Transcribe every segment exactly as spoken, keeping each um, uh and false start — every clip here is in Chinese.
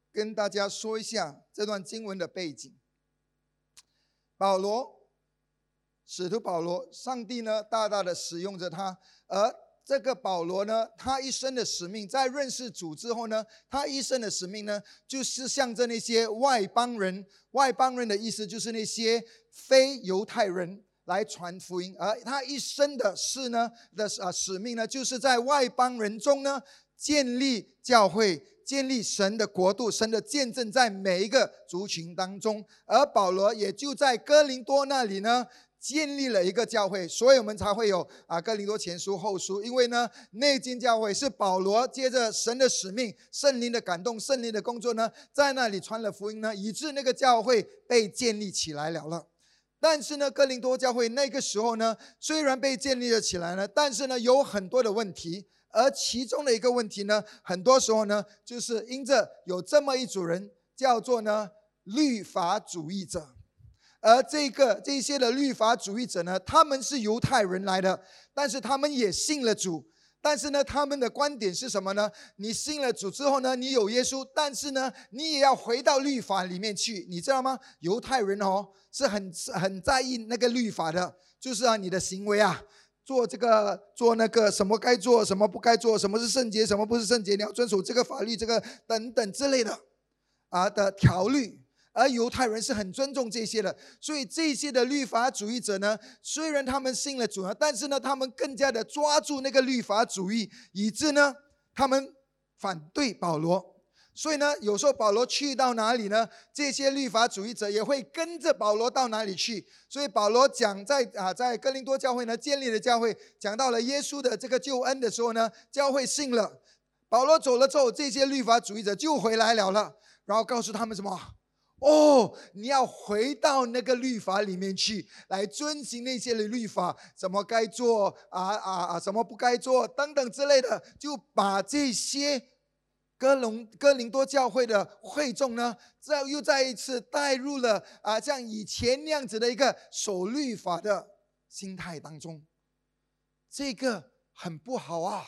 跟大家说一下这段经文的背景。保罗，使徒保罗，上帝呢大大的使用着他，而这个保罗呢，他一生的使命，在认识主之后呢，他一生的使命呢，就是向着那些外邦人，外邦人的意思就是那些非犹太人来传福音，而他一生的事呢的啊使命呢，就是在外邦人中呢建立教会，建立神的国度，神的见证在每一个族群当中。而保罗也就在哥林多那里呢建立了一个教会，所以我们才会有啊哥林多前书后书。因为呢那间教会是保罗接着神的使命，圣灵的感动，圣灵的工作呢，在那里传了福音呢，以致那个教会被建立起来了了。但是呢哥林多教会那个时候呢，虽然被建立了起来呢，但是呢有很多的问题，而其中的一个问题呢，很多时候呢，就是因着有这么一组人，叫做呢律法主义者。而这个这些的律法主义者呢，他们是犹太人来的，但是他们也信了主。但是呢，他们的观点是什么呢？你信了主之后呢，你有耶稣，但是呢，你也要回到律法里面去，你知道吗？犹太人哦，是很很在意那个律法的，就是啊，你的行为啊，做这个做那个，什么该做，什么不该做，什么是圣洁，什么不是圣洁，你要遵守这个法律，这个等等之类的啊的条律。而犹太人是很尊重这些的，所以这些的律法主义者呢，虽然他们信了主呢，但是呢，他们更加的抓住那个律法主义，以致呢，他们反对保罗。所以呢，有时候保罗去到哪里呢，这些律法主义者也会跟着保罗到哪里去。所以保罗讲在啊，在哥林多教会呢建立了教会，讲到了耶稣的这个救恩的时候呢，教会信了。保罗走了之后，这些律法主义者就回来了了，然后告诉他们什么？哦，你要回到那个律法里面去，来遵行那些的律法，什么该做啊啊啊，什么不该做等等之类的，就把这些哥林哥林多教会的会众呢，再又再一次带入了啊像以前那样子的一个守律法的心态当中。这个很不好啊！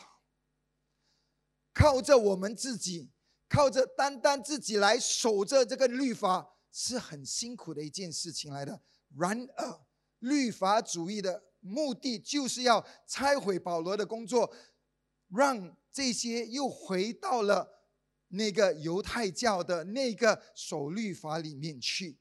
靠着我们自己。靠着单单自己来守着这个律法是很辛苦的一件事情来的。然而律法主义的目的就是要拆毁保罗的工作，让这些又回到了那个犹太教的那个守律法里面去。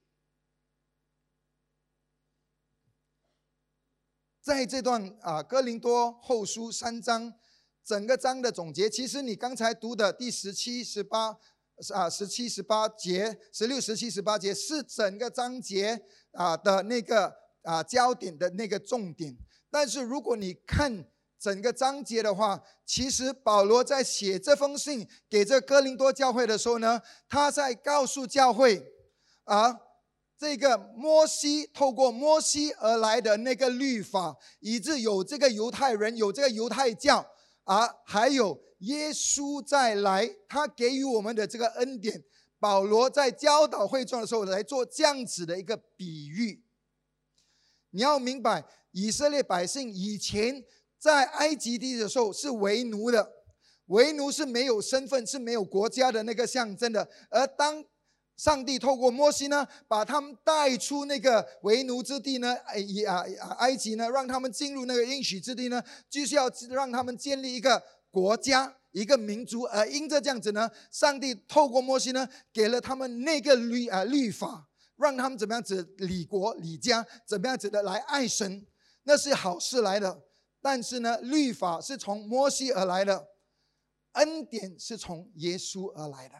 在这段啊哥林多后书三章整个章的总结，其实你刚才读的第十七、十八啊，十七、十八节，十六、十七、十八节是整个章节啊的那个啊焦点的那个重点。但是如果你看整个章节的话，其实保罗在写这封信给这哥林多教会的时候呢，他在告诉教会啊，这个摩西透过摩西而来的那个律法，以致有这个犹太人，有这个犹太教。啊，还有耶稣再来，他给予我们的这个恩典，保罗在教导会众的时候来做这样子的一个比喻。你要明白，以色列百姓以前在埃及地的时候是为奴的，为奴是没有身份，是没有国家的那个象征的。而当上帝透过摩西呢，把他们带出那个为奴之地呢，埃及呢，让他们进入那个应许之地呢，就是要让他们建立一个国家，一个民族。而因着这样子呢，上帝透过摩西呢，给了他们那个律啊律法，让他们怎么样子理国理家，怎么样子的来爱神，那是好事来的。但是呢，律法是从摩西而来的，恩典是从耶稣而来的。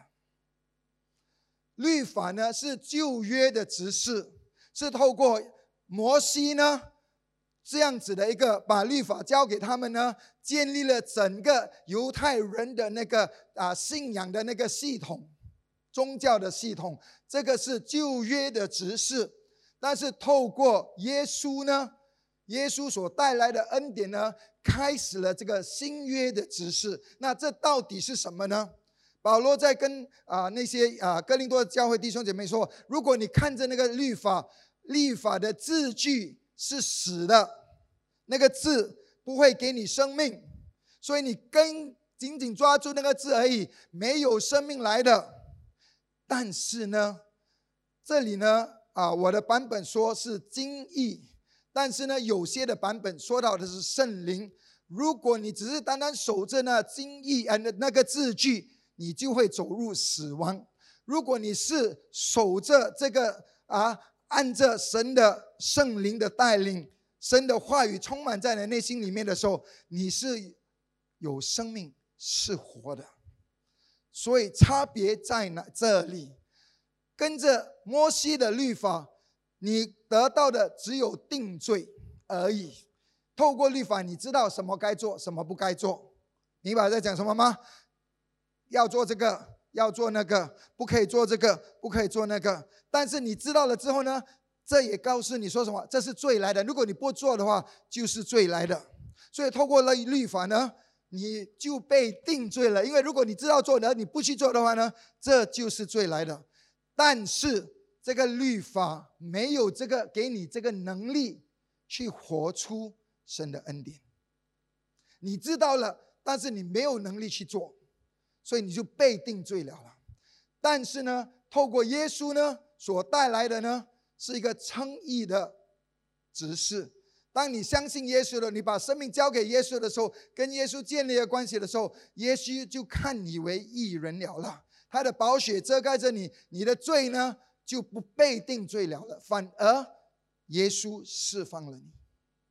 律法呢是旧约的执事，是透过摩西呢这样子的一个把律法交给他们呢，建立了整个犹太人的那个啊信仰的那个系统，宗教的系统，这个是旧约的执事。但是透过耶稣呢，耶稣所带来的恩典呢，开始了这个新约的执事。那这到底是什么呢？保罗在跟啊那些啊哥林多教会弟兄姐妹说，如果你看着那个律法，律法的字句是死的，那个字不会给你生命，所以你跟紧紧抓住那个字而已，没有生命来的。 但是呢，这里呢，啊，我的版本说是经意，但是呢，有些的版本说到的是圣灵。如果你只是单单守着那经意啊那个字句，你就会走入死亡。如果你是守着这个啊，按着神的圣灵的带领，神的话语充满在你内心里面的时候，你是有生命，是活的。所以差别在哪这里？跟着摩西的律法，你得到的只有定罪而已。透过律法，你知道什么该做，什么不该做。明白我在讲什么吗？要做这个，要做那个，不可以做这个，不可以做那个。但是你知道了之后呢，这也告诉你说什么？这是罪来的。如果你不做的话，就是罪来的。所以透过了律法呢，你就被定罪了。因为如果你知道做的，你不去做的话呢，这就是罪来的。但是这个律法没有这个给你这个能力去活出神的恩典。你知道了，但是你没有能力去做，所以你就被定罪了了。但是呢，透过耶稣呢所带来的呢，是一个称义的指示。当你相信耶稣了，你把生命交给耶稣的时候，跟耶稣建立了关系的时候，耶稣就看你为义人了了。他的宝血遮盖着你，你的罪呢就不被定罪了了，反而耶稣释放了你。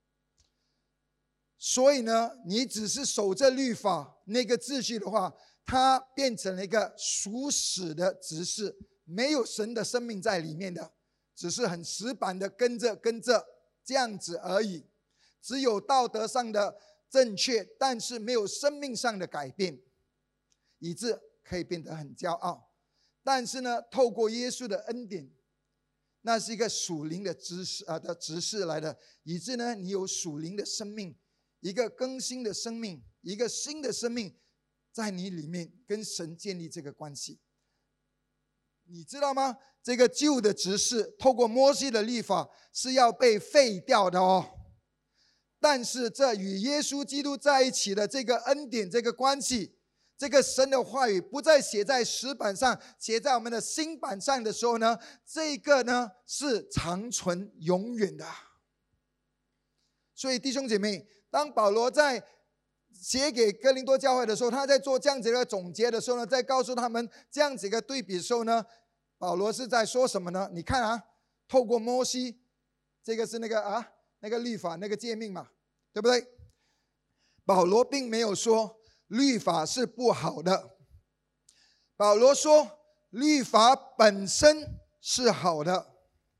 所以呢，你只是守着律法那个秩序的话，它变成了一个属死的执事，没有神的生命在里面的，只是很死板的跟着跟着这样子而已。只有道德上的正确，但是没有生命上的改变，以致可以变得很骄傲。但是呢，透过耶稣的恩典，那是一个属灵的知识啊的执事来的，以致呢，你有属灵的生命，一个更新的生命，一个新的生命在你里面，跟神建立这个关系。你知道吗？这个旧的执事透过摩西的律法是要被废掉的哦。但是这与耶稣基督在一起的这个恩典，这个关系，这个神的话语不再写在石板上，写在我们的心板上的时候呢，这个呢是长存永远的。所以弟兄姐妹，当保罗在写给哥林多教会的时候，他在做这样子一个总结的时候呢，在告诉他们这样子一个对比的时候呢，保罗是在说什么呢？你看啊，透过摩西，这个是那个啊那个律法那个诫命嘛，对不对？保罗并没有说律法是不好的，保罗说律法本身是好的，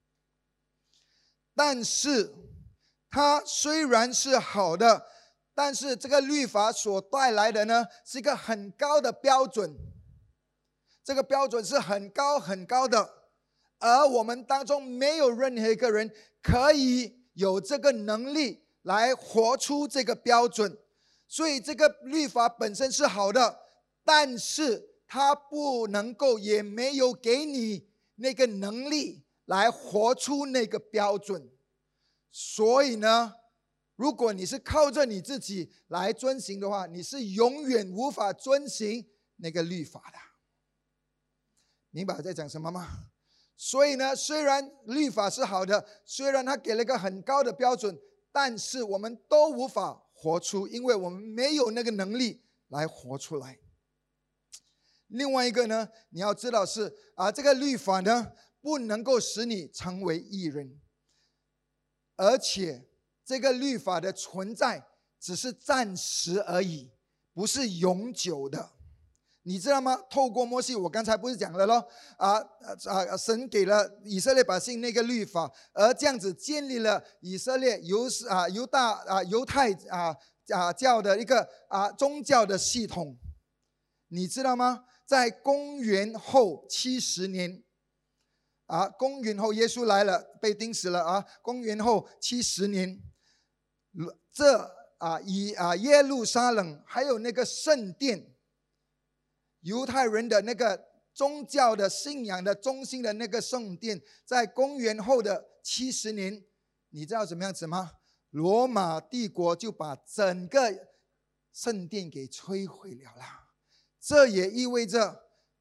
但是它虽然是好的，但是这个律法所带来的呢，是一个很高的标准，这个标准是很高很高的，而我们当中没有任何一个人可以有这个能力来活出这个标准。所以这个律法本身是好的，但是它不能够，也没有给你那个能力来活出那个标准。所以呢，如果你是靠着你自己来遵行的话，你是永远无法遵行那个律法的。明白我在讲什么吗？所以呢，虽然律法是好的，虽然它给了一个很高的标准，但是我们都无法活出，因为我们没有那个能力来活出来。另外一个呢，你要知道是啊，这个律法呢，不能够使你成为义人，而且这个律法的存在只是暂时而已，不是永久的。你知道吗？透过摩西，我刚才不是讲了咯，啊啊！神给了以色列百姓那个律法，而这样子建立了以色列犹啊犹大啊犹太啊啊教的一个啊宗教的系统。你知道吗？在公元后七十年，啊，公元后耶稣来了，被钉死了啊！公元后七十年，这啊以啊耶路撒冷还有那个圣殿。犹太人的那个宗教的信仰的中心的那个圣殿，在公元后的七十年，你知道怎么样子吗？罗马帝国就把整个圣殿给摧毁了啦。这也意味着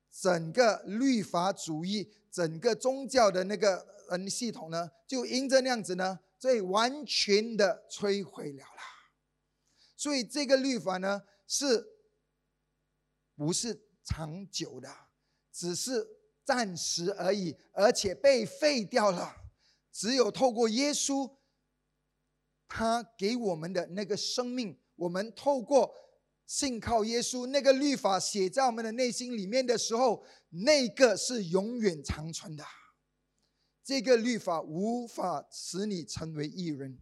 整个律法主义、整个宗教的那个嗯系统呢，就因着那样子呢，所以完全的摧毁了啦。所以这个律法呢，是不是长久的，只是暂时而已，而且被废掉了。只有透过耶稣，他给我们的那个生命，我们透过信靠耶稣，那个律法写在我们的内心里面的时候，那个是永远长存的。这个律法无法使你成为义人，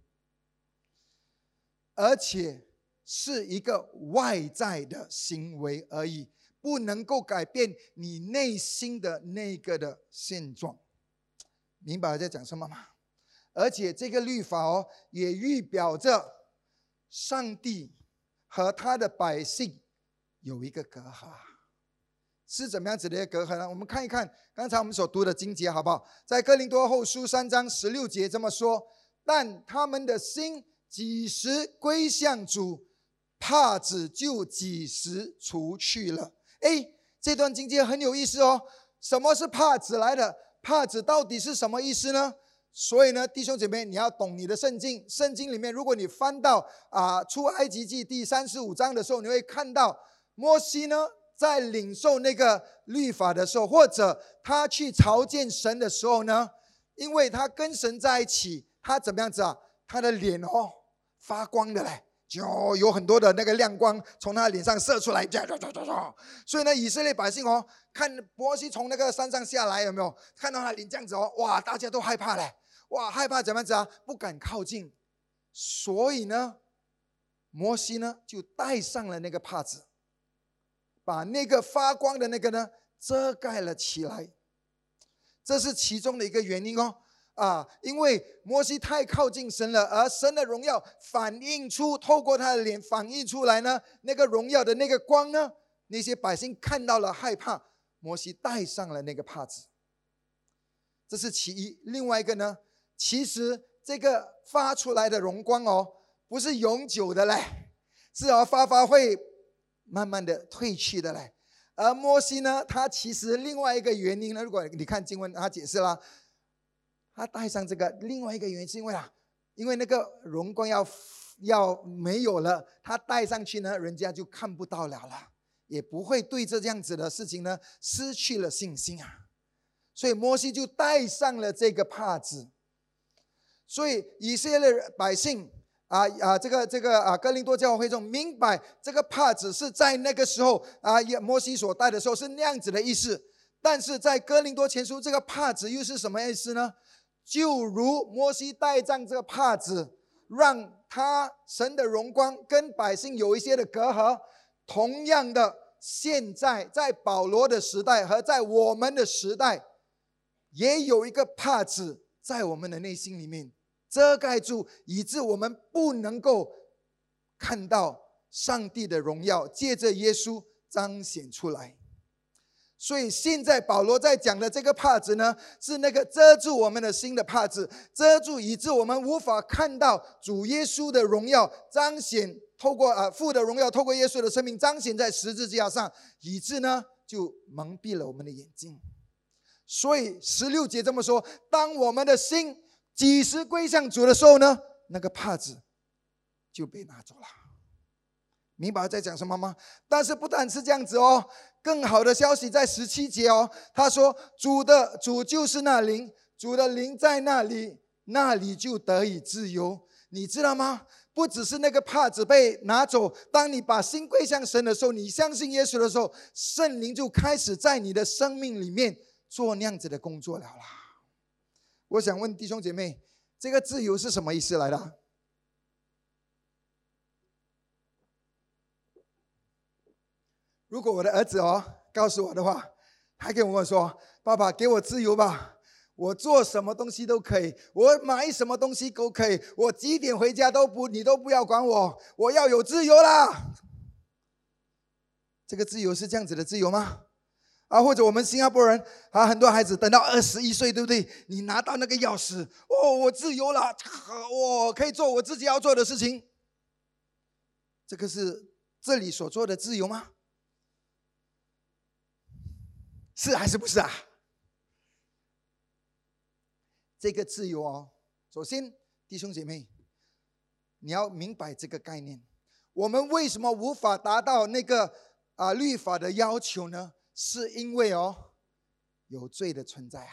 而且是一个外在的行为而已，不能够改变你内心的那个的现状。明白我在讲什么吗？而且这个律法哦，也预表着上帝和他的百姓有一个隔阂。是怎么样子的一个隔阂呢？我们看一看刚才我们所读的经节好不好？在哥林多后书三章十六节这么说：但他们的心几时归向主，帕子就几时除去了。诶，这段经节很有意思哦。什么是帕子来的？帕子到底是什么意思呢？所以呢，弟兄姐妹，你要懂你的圣经。圣经里面，如果你翻到啊、呃、出埃及记第三十五章的时候，你会看到摩西呢在领受那个律法的时候，或者他去朝见神的时候呢，因为他跟神在一起，他怎么样子啊？他的脸哦发光的嘞，就有很多的那个亮光从他脸上射出来。所以呢，以色列百姓哦，看摩西从那个山上下来，有没有看到他脸这样子哦？哇，大家都害怕嘞。哇，害怕怎么样子啊？不敢靠近。所以呢，摩西呢就戴上了那个帕子，把那个发光的那个呢遮盖了起来。这是其中的一个原因哦。啊，因为摩西太靠近神了，而神的荣耀反映出，透过他的脸反映出来呢，那个荣耀的那个光呢，那些百姓看到了害怕，摩西戴上了那个帕子。这是其一。另外一个呢，其实这个发出来的荣光哦，不是永久的嘞，是哦发发会慢慢的退去的嘞。而摩西呢，他其实另外一个原因呢，如果你看经文，他解释了，他戴上这个另外一个原因是因为啊，因为那个荣光要要没有了，他戴上去呢，人家就看不到了了，也不会对这样子的事情呢失去了信心啊。所以摩西就戴上了这个帕子。所以以色列百姓啊啊，这个这个啊，哥林多教会中明白这个帕子是在那个时候啊，摩西所戴的时候是那样子的意思。但是在哥林多前书，这个帕子又是什么意思呢？就如摩西戴上这个帕子，让他神的荣光跟百姓有一些的隔阂，同样的，现在在保罗的时代和在我们的时代，也有一个帕子在我们的内心里面遮盖住，以致我们不能够看到上帝的荣耀借着耶稣彰显出来。所以现在保罗在讲的这个帕子呢，是那个遮住我们的心的帕子，遮住以致我们无法看到主耶稣的荣耀彰显，透过啊父的荣耀透过耶稣的生命彰显在十字架上，以致呢就蒙蔽了我们的眼睛。所以十六节这么说，当我们的心几时归向主的时候呢，那个帕子就被拿走了。明白在讲什么吗？但是不但是这样子哦，更好的消息在十七节哦，他说主的主就是那灵，主的灵在那里，那里就得以自由。你知道吗？不只是那个帕子被拿走，当你把心归向神的时候，你相信耶稣的时候，圣灵就开始在你的生命里面做那样子的工作了啦。我想问弟兄姐妹，这个自由是什么意思来的？如果我的儿子哦告诉我的话，他跟我说，爸爸给我自由吧，我做什么东西都可以，我买什么东西都可以，我几点回家都不你都不要管我，我要有自由啦。这个自由是这样子的自由吗？啊，或者我们新加坡人啊，很多孩子等到二十一岁，对不对？你拿到那个钥匙，哦，我自由了，我可以做我自己要做的事情。这个是这里所做的自由吗？ 是还是不是啊？这个自由哦，首先弟兄姐妹，你要明白这个概念。我们为什么无法达到那个啊律法的要求呢？是因为哦有罪的存在啊。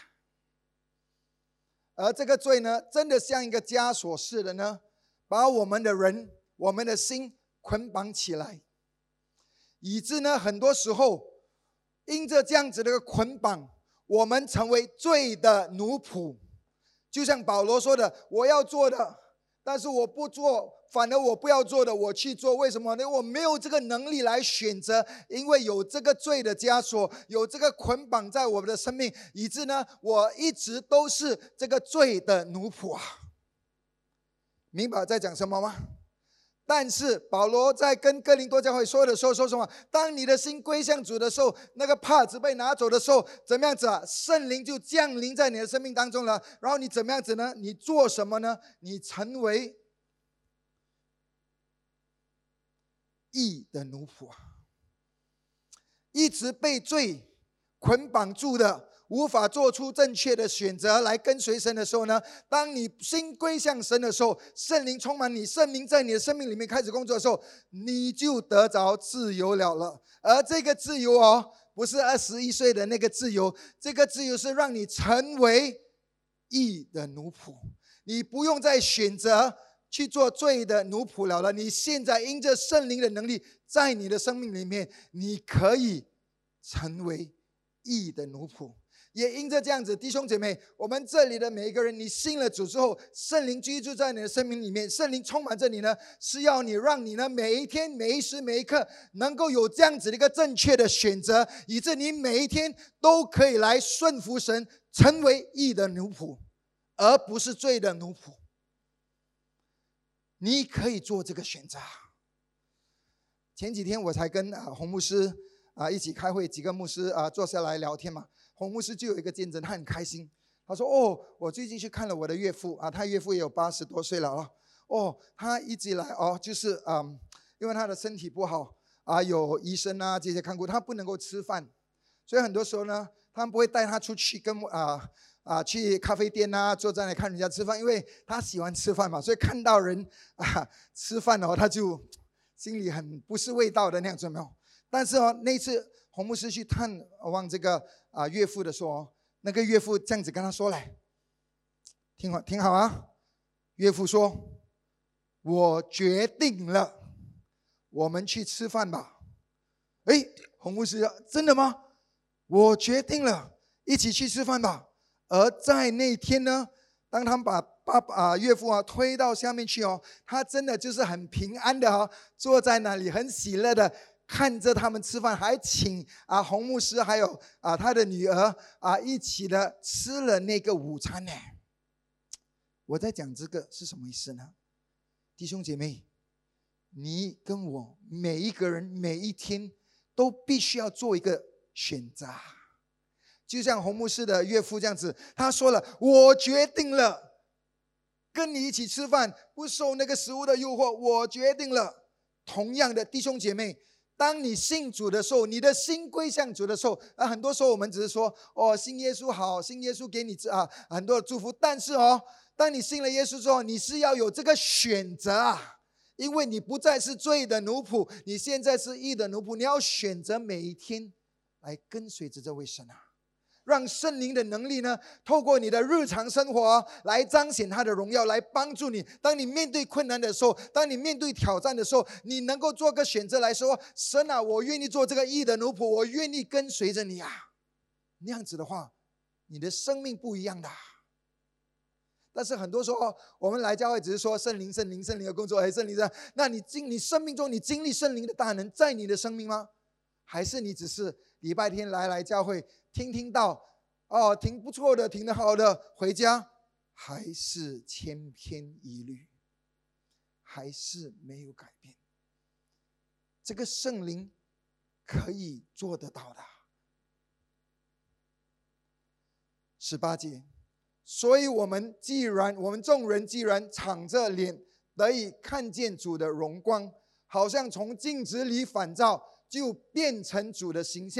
而这个罪呢，真的像一个枷锁似的呢，把我们的人、我们的心捆绑起来，以致呢，很多时候因着这样子的一个捆绑，我们成为罪的奴仆。就像保罗说的，我要做的，但是我不做，反而我不要做的我去做。为什么呢？我没有这个能力来选择，因为有这个罪的枷锁，有这个捆绑在我们的生命，以致呢，我一直都是这个罪的奴仆啊。明白我在讲什么吗？但是保罗在跟哥林多教会说的时候说什么？当你的心归向主的时候，那个帕子被拿走的时候，怎么样子啊？圣灵就降临在你的生命当中了。然后你怎么样子呢？你做什么呢？你成为义的奴仆啊！一直被罪捆绑住的，无法做出正确的选择来跟随神的时候呢，当你心归向神的时候，圣灵充满你，圣灵在你的生命里面开始工作的时候，你就得着自由了了。而这个自由哦，不是二十一岁的那个自由，这个自由是让你成为义的奴仆，你不用再选择去做罪的奴仆了了。你现在因着圣灵的能力在你的生命里面，你可以成为义的奴仆。也因着这样子，弟兄姐妹，我们这里的每一个人，你信了主之后，圣灵居住在你的生命里面，圣灵充满着你呢，是要你让你呢每一天每一时每一刻能够有这样子的一个正确的选择，以致你每一天都可以来顺服神，成为义的奴仆，而不是罪的奴仆。你可以做这个选择。前几天我才跟啊洪牧师啊一起开会，几个牧师啊坐下来聊天嘛。洪牧师就有一个见证，他很开心。他说：“哦，我最近去看了我的岳父啊，他岳父也有八十多岁了哦。哦，他一直以来哦，就是嗯，因为他的身体不好啊，有医生啊这些看顾，他不能够吃饭，所以很多时候呢，他们不会带他出去跟啊啊去咖啡店啊，坐在那里看人家吃饭，因为他喜欢吃饭嘛，所以看到人啊吃饭哦，他就心里很不是味道的那样子，没有。但是哦，那次洪牧师去探望这个啊岳父的时候，那个岳父这样子跟他说来，听好听好啊，岳父说：“我决定了，我们去吃饭吧。”哎，洪牧师，真的吗？我决定了，一起去吃饭吧。而在那天呢，当他们把爸爸啊岳父啊推到下面去哦，他真的就是很平安的哦，坐在那里很喜乐的看着他们吃饭，还请啊洪牧师还有啊他的女儿啊一起的吃了那个午餐呢。我在讲这个是什么意思呢？弟兄姐妹，你跟我每一个人每一天都必须要做一个选择。就像洪牧师的岳父这样子，他说了：“我决定了，跟你一起吃饭，不受那个食物的诱惑，我决定了。”同样的，弟兄姐妹，当你信主的时候，你的心归向主的时候，啊，很多时候我们只是说：“哦，信耶稣好，信耶稣给你啊很多的祝福。”但是哦，当你信了耶稣之后，你是要有这个选择啊，因为你不再是罪的奴仆，你现在是义的奴仆，你要选择每一天来跟随着这位神啊。让圣灵的能力呢，透过你的日常生活来彰显他的荣耀，来帮助你。当你面对困难的时候，当你面对挑战的时候，你能够做个选择来说：“神啊，我愿意做这个义的奴仆，我愿意跟随着你啊。”那样子的话，你的生命不一样的。但是很多时候，我们来教会只是说圣灵、圣灵、圣灵的工作，哎，圣灵的。那你经你生命中你经历圣灵的大能在你的生命吗？还是你只是礼拜天来来教会？听听到哦，挺不错的，挺得好的，回家还是千篇一律，还是没有改变。这个圣灵可以做得到的。十八节，所以我们既然我们众人既然敞着脸得以看见主的荣光，好像从镜子里反照，就变成主的形象。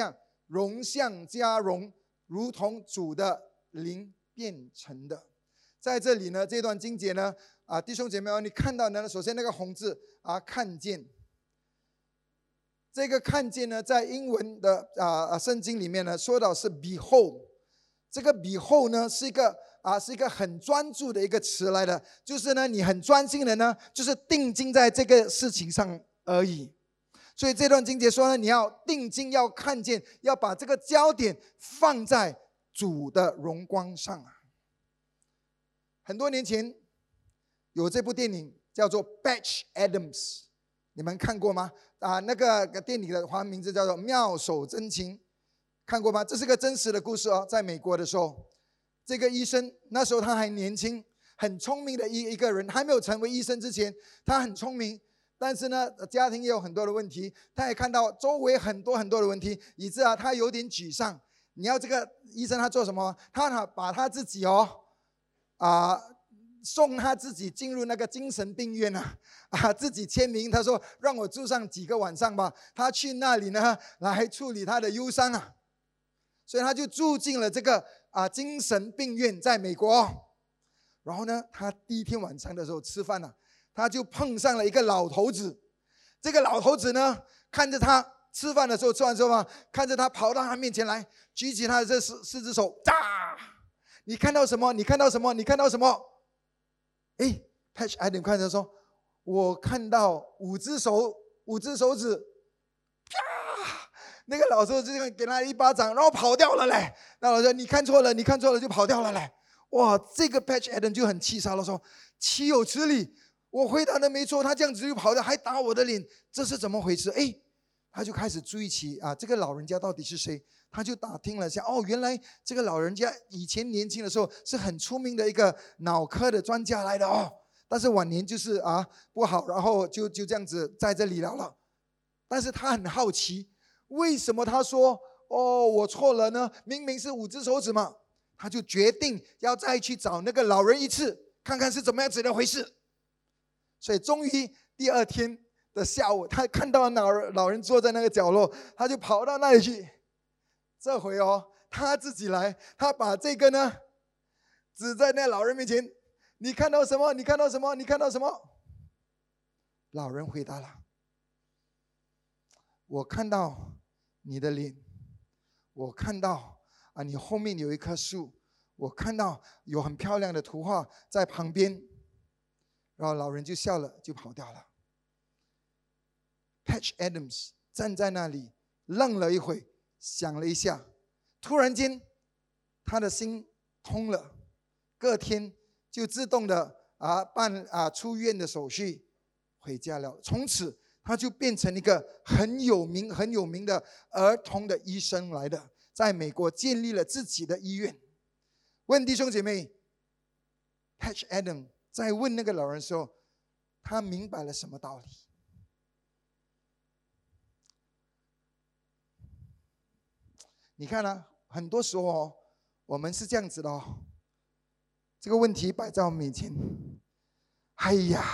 荣相加荣，如同主的灵变成的。在这里呢，这段经节呢，啊，弟兄姐妹，你看到呢，首先那个红字啊，看见。这个看见呢，在英文的啊圣经里面呢，说到是 behold。这个 behold 呢，是一个啊，是一个很专注的一个词来的，就是呢，你很专心的呢，就是定睛在这个事情上而已。所以这段经节说呢，你要定睛，要看见，要把这个焦点放在主的荣光上啊。很多年前有这部电影叫做《Patch Adams》，你们看过吗？啊，那个电影的华文名字叫做《妙手真情》，看过吗？这是个真实的故事哦。在美国的时候，这个医生那时候他还年轻，很聪明的一一个人，还没有成为医生之前，他很聪明，但是呢，家庭也有很多的问题，他也看到周围很多很多的问题，以致啊，他有点沮丧。你要这个医生他做什么？他把他自己哦。啊，送他自己进入那个精神病院啊，啊，自己签名，他说让我住上几个晚上吧。他去那里呢，来处理他的忧伤啊，所以他就住进了这个啊精神病院，在美国。然后呢，他第一天晚上的时候吃饭啊，他就碰上了一个老头子。这个老头子呢，看着他吃饭的时候，吃完之后啊，看着他跑到他面前来，举起他的这四四只手，炸！你看到什么？你看到什么？你看到什么？哎 ，Patch Adams 看着说：“我看到五只手，五只手指。”啪！那个老头就给他一巴掌，然后跑掉了嘞。那老头说：“你看错了，你看错了，就跑掉了嘞。”哇，这个 Patch Adams 就很气杀了，说：“岂有此理！我回答的没错，他这样子就跑掉，还打我的脸，这是怎么回事？”哎，他就开始注意起啊，这个老人家到底是谁？他就打听了一下，哦，原来这个老人家以前年轻的时候是很出名的一个脑科的专家来的哦，但是晚年就是啊不好，然后就就这样子在这里了了。但是他很好奇，为什么他说哦我错了呢？明明是五只手指嘛。他就决定要再去找那个老人一次，看看是怎么样子的回事。所以终于第二天的下午，他看到老人老人坐在那个角落，他就跑到那里去。这回哦，他自己来，他把这个呢指在那老人面前，你看到什么？你看到什么？你看到什么？老人回答了：我看到你的脸，我看到啊，你后面有一棵树，我看到有很漂亮的图画在旁边。然后老人就笑了，就跑掉了。Patch Adams 站在那里，愣了一会，想了一下，突然间他的心通了，隔天就自动的啊办啊出院的手续，回家了。从此他就变成一个很有名很有名的儿童的医生来的，在美国建立了自己的医院。问弟兄姐妹 ，Patch Adams 在问那个老人的时候，他明白了什么道理？你看啊，很多时候哦，我们是这样子的哦。这个问题摆在我面前，哎呀，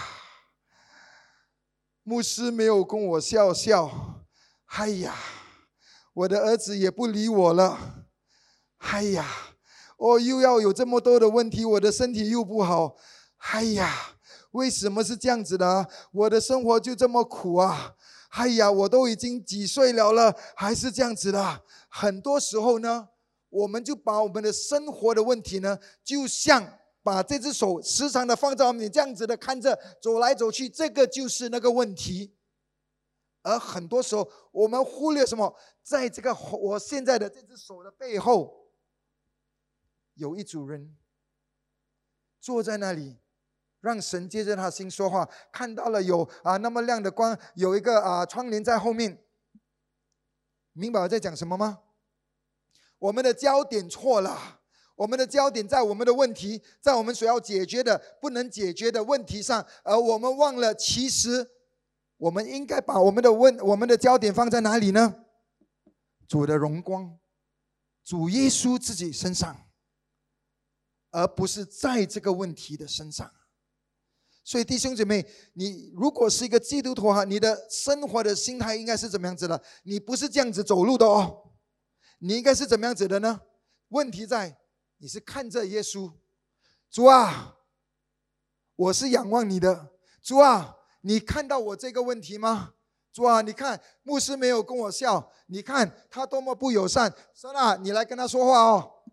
牧师没有跟我笑笑，哎呀，我的儿子也不理我了，哎呀，我又要有这么多的问题，我的身体又不好，哎呀，为什么是这样子的啊？我的生活就这么苦啊！哎呀，我都已经几岁了了，还是这样子的。很多时候呢，我们就把我们的生活的问题呢，就像把这只手时常的放在我们这样子的看着走来走去，这个就是那个问题。而很多时候，我们忽略什么？在这个我现在的这只手的背后，有一组人坐在那里，让神接着他的心说话。看到了有啊那么亮的光，有一个啊窗帘在后面。明白我在讲什么吗？我们的焦点错了，我们的焦点在我们的问题，在我们所要解决的不能解决的问题上，而我们忘了，其实我们应该把我们的问我们的焦点放在哪里呢？主的荣光，主耶稣自己身上，而不是在这个问题的身上。所以弟兄姐妹，你如果是一个基督徒哈，你的生活的心态应该是怎么样子的？你不是这样子走路的哦， 你应该是怎么样子的呢？问题在你是看着耶稣，主啊，我是仰望你的，主啊，你看到我这个问题吗？主啊，你看牧师没有跟我笑，你看他多么不友善，神啊，你来跟他说话哦。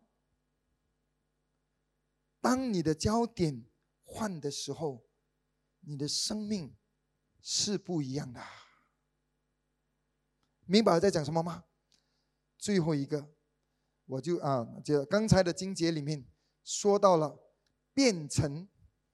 当你的焦点换的时候，你的生命是不一样的。明白我在讲什么吗？最后一个，我就啊，就刚才的经节里面说到了变成，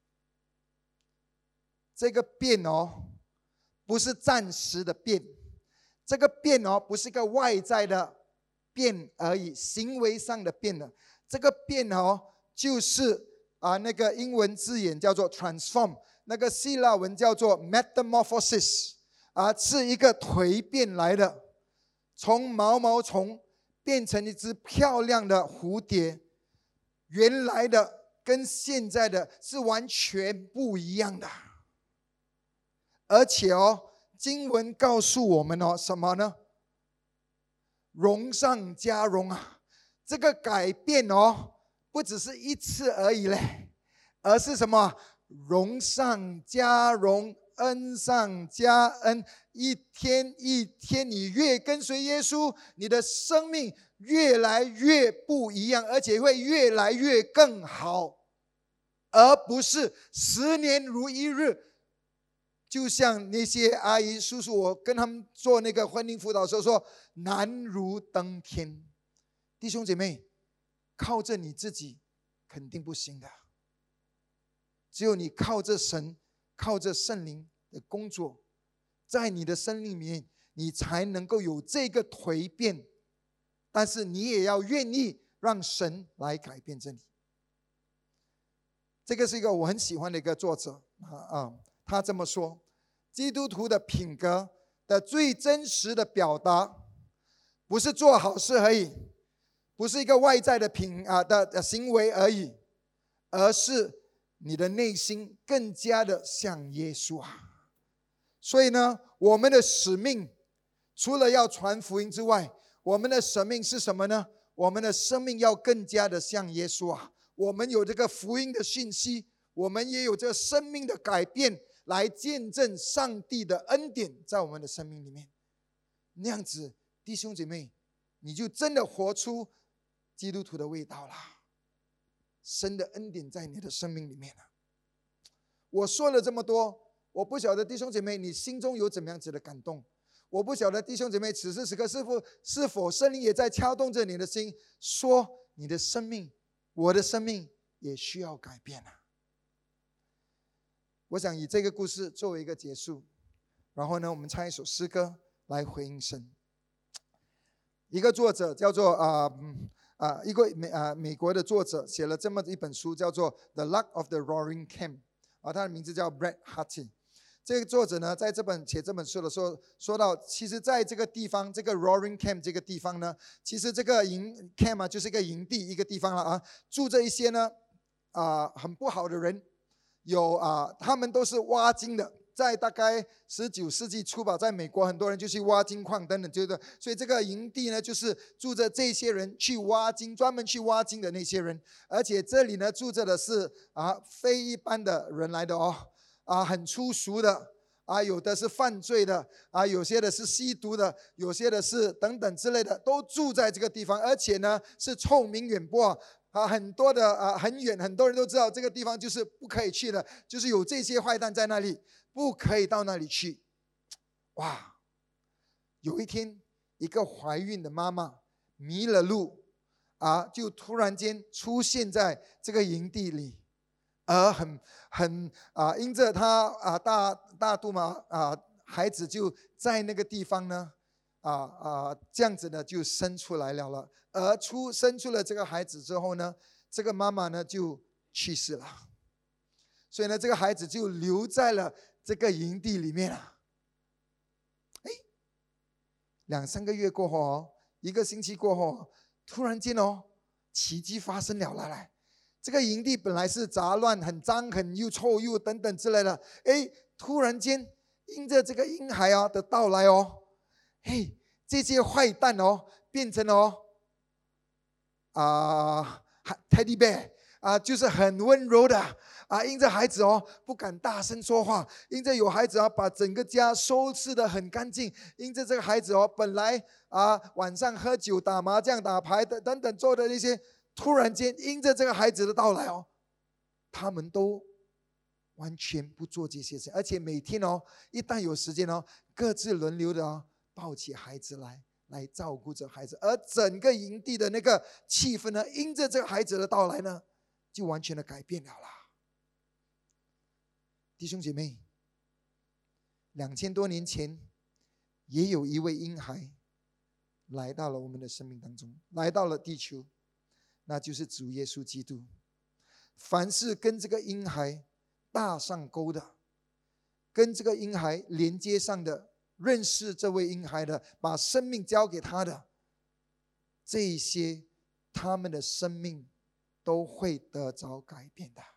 这个变哦，不是暂时的变，这个变哦，不是一个外在的变而已，行为上的变的，这个变哦，就是啊那个英文字眼叫做 transform， 那个希腊文叫做 metamorphosis， 啊，是一个蜕变来的，从毛毛虫变成一只漂亮的蝴蝶，原来的跟现在的是完全不一样的。而且哦，经文告诉我们哦，什么呢？荣上加荣啊！这个改变哦，不只是一次而已嘞，而是什么？荣上加荣，恩上加恩。一天一天，你越跟随耶稣，你的生命越来越不一样，而且会越来越更好，而不是十年如一日。就像那些阿姨叔叔，我跟他们做那个婚姻辅导的时候说，难如登天。弟兄姐妹，靠着你自己肯定不行的，只有你靠着神，靠着圣灵的工作，在你的生命里面，你才能够有这个蜕变。但是你也要愿意让神来改变这里。这个是一个我很喜欢的一个作者啊啊，他这么说：基督徒的品格的最真实的表达，不是做好事而已，不是一个外在的品啊的的行为而已，而是你的内心更加的像耶稣啊。所以呢，我们的使命除了要传福音之外，我们的使命是什么呢？我们的生命要更加的像耶稣啊。我们有这个福音的信息，我们也有这个生命的改变，来见证上帝的恩典在我们的生命里面。那样子，弟兄姐妹，你就真的活出基督徒的味道了。神的恩典在你的生命里面了。我说了这么多，我不晓得弟兄姐妹你心中有怎么样子的感动。我不晓得弟兄姐妹此时此刻是否是否圣灵也在敲动着你的心，说你的生命，我的生命也需要改变了。我想以这个故事作为一个结束，然后呢，我们唱一首诗歌来回应神。一个作者叫做啊啊、呃、一个美啊、呃、美国的作者写了这么一本书，叫做《The Luck of the Roaring Camp》啊，他的名字叫 Brett Harty。这个作者呢，在这本写这本书的时候说到，其实在这个地方，这个 Roaring Camp 这个地方呢，其实这个营 camp 啊，就是一个营地一个地方了啊，住着一些呢啊、呃、很不好的人。有啊、呃，他们都是挖金的，在大概十九世纪初吧，在美国很多人就去挖金矿等等，对不对？所以这个营地呢，就是住着这些人去挖金，专门去挖金的那些人。而且这里呢，住着的是啊非一般的人来的哦，啊很粗俗的啊，有的是犯罪的啊，有些的是吸毒的，有些的是等等之类的，都住在这个地方，而且呢是臭名远播。啊，很多的啊，很远，很多人都知道这个地方就是不可以去的，就是有这些坏蛋在那里，不可以到那里去。哇！有一天，一个怀孕的妈妈迷了路，啊，就突然间出现在这个营地里，而很很啊，因着她啊大大肚嘛啊，孩子就在那个地方呢。啊啊，这样子呢就生出来了了，而出生出了这个孩子之后呢，这个妈妈呢就去世了，所以呢这个孩子就留在了这个营地里面了。哎，两三个月过后哦，一个星期过后，突然间哦，奇迹发生了了来，这个营地本来是杂乱、很脏、很又臭又等等之类的，哎，突然间因着这个婴孩啊的到来哦。嘿，这些坏蛋哦，变成了哦啊、呃、teddy bear 啊、呃，就是很温柔的啊。因着孩子哦不敢大声说话，因着有孩子啊把整个家收拾得很干净，因着这个孩子哦本来啊晚上喝酒打麻将打牌的等等做的那些，突然间因着这个孩子的到来哦，他们都完全不做这些事，而且每天哦一旦有时间哦，各自轮流的哦抱起孩子来来照顾着孩子，而整个营地的那个气氛呢，因着这个孩子的到来呢，就完全的改变了啦。弟兄姐妹，两千多年前，也有一位婴孩来到了我们的生命当中，来到了地球，那就是主耶稣基督。凡是跟这个婴孩搭上钩的，跟这个婴孩连接上的，认识这位婴孩的，把生命交给他的，这一些他们的生命都会得着改变的。